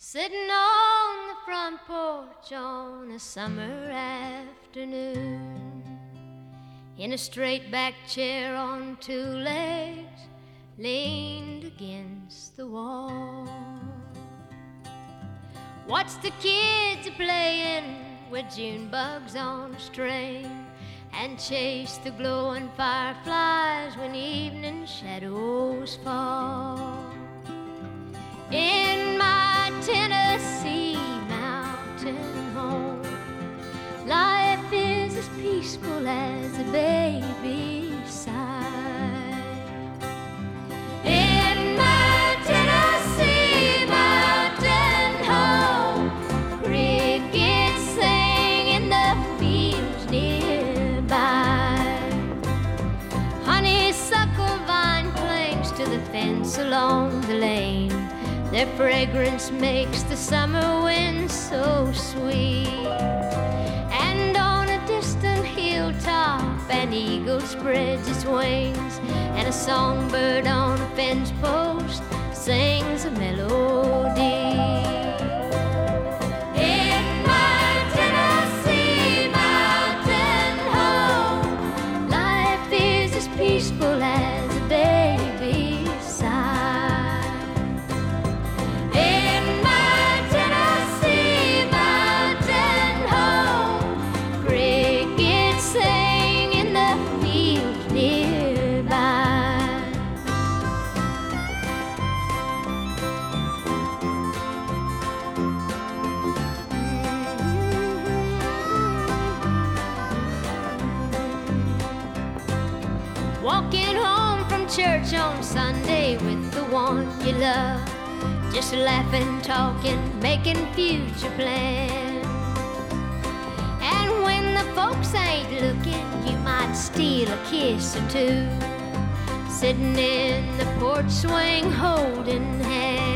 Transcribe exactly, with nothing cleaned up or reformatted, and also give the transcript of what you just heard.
Sitting on the front porch on a summer afternoon, in a straight back chair on two legs, leaned against the wall. Watched the kids a-playing with June bugs on a string, and chase the glowing fireflies when evening shadows fall. In my Tennessee mountain home, life is as peaceful as a baby's sigh. In my Tennessee mountain home, crickets sing in the fields nearby. Honeysuckle vine clings to the fence along the lane. Their fragrance makes the summer wind so sweet. And on a distant hilltop, an eagle spreads its wings, and a songbird on a fence post sings a melody. In my Tennessee mountain home, life is as peaceful as a baby's sigh. Walking home from church on Sunday with the one you love, just laughing, talking, making future plans. And when the folks ain't looking, you might steal a kiss or two, sitting in the porch swing holding hands.